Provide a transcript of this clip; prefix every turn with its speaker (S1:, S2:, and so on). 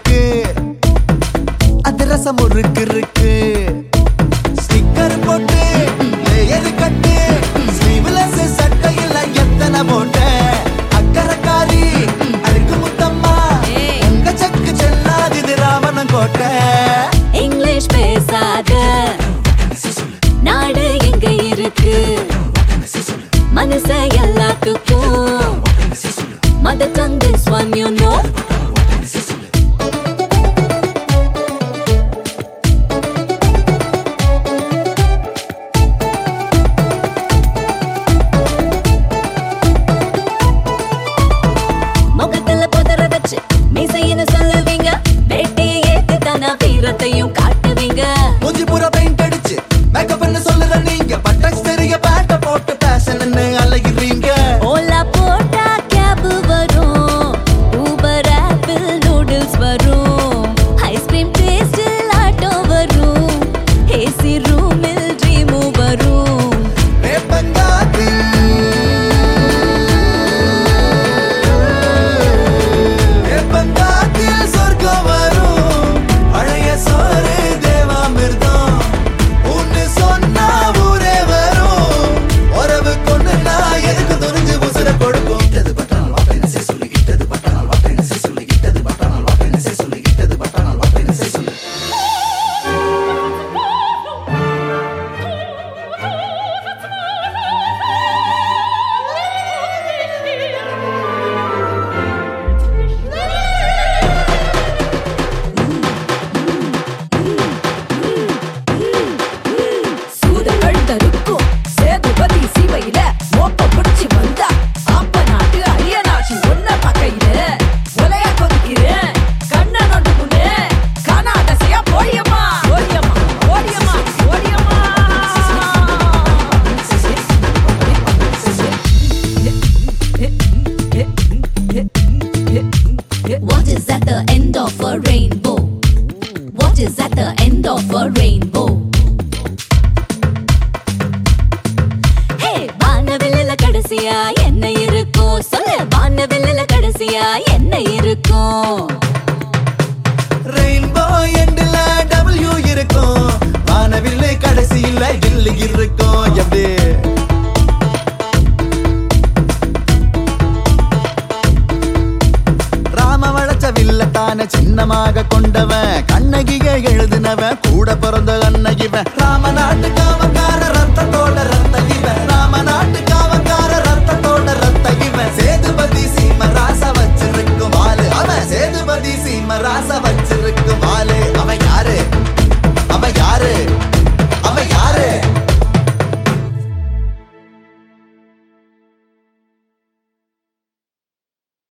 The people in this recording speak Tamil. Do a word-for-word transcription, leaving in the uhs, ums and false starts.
S1: இருக்கு அதிரசம் முறுக்கு இருக்கு ஸ்டிக்கர் போட்டு லேயர் கட்டு ஸ்லீவ்லெஸ் சட்டையில எத்தனை போட்ட அக்கரக்காரி அழுக்கு முத்தம்மா உங்க சக்கு செல்லாகுது ராமன் கோட்டை
S2: இங்கிலீஷ் பேசாத நாடு எங்க இருக்கு மனச எல்லாத்துக்கும் mother tongue this one you know முகத்துல புதற வச்சு மீசையின்னு சொல்லுவீங்க வேட்டையை ஏத்து தானா வீரத்தையும் காட்டுவீங்க
S1: மூஞ்சி பூரா பெயிண்ட் அடிச்சு மேக்கப்னு சொல்லுற நீங்க பட்டாக்ஸ் தெரிய பேட்ட போட்டு பேஷன்னு அலைகிறீங்க
S2: ஓலா போட்டா கேப் வரும் ஊபர் ஆப்பிள் நூடுல்ஸ் வரும் ஐஸ்கிரீம் டேஸ்டில் ஆட்டோ வரும் ஏசி ரூமில் ட்ரீமு வரும்
S1: வேப்பங்காத்து வேப்பங்காத்தில் சொர்க்கம் வரும் பழைய சோறு தேவாமிர்தம் ஒன்னு சொன்னா ஊரே வரும் உறவு கொண்டு நான் எதுக்கு துணிஞ்சு உசுர கொடுக்கும் இட்டது பட்டானால் வாப்பேன்னு சே சொல்லு இட்டது பட்டானால் வாப்பேன்னு சே சொல்லு இட்டது பட்டானால் வாப்பேன்னு சே சொல்லு இட்டது பட்டானால் வாப்பேன்னு சே சொல்லு
S2: சூதங்கள் தருக்கும் சேதுபதி சிவையில மோப்ப பிடிச்சி வந்தா அப்ப நாட்டு அரியனாட்சி ஒன்ன பக்கையில ஒலையா கொதிக்கிறேன் கண்ண நொண்டுக்குனே கனாதசியா போடியம்மா ஓடியம்மா ஓடியம்மா ஓடியம்மா What is at the end of a rainbow? What is at the end of a rainbow? Hey, வானவில்லுல கடைசியா என்ன இருக்கும் சொல்லு வானவில்லுல கடைசியா என்ன இருக்கும்
S1: ரெயின்போ எண்டுல டபிள்யூ இருக்கும் வானவில்லை கடைசியில இல்லு இருக்கும் எப்படி ராம வளைச்ச வில்லத்தான சின்னமாக கொண்டவன் கண்ணகிய எழுதினவன் கூட பிறந்த அன்னகிவன் ராம நாட்டுக்காவ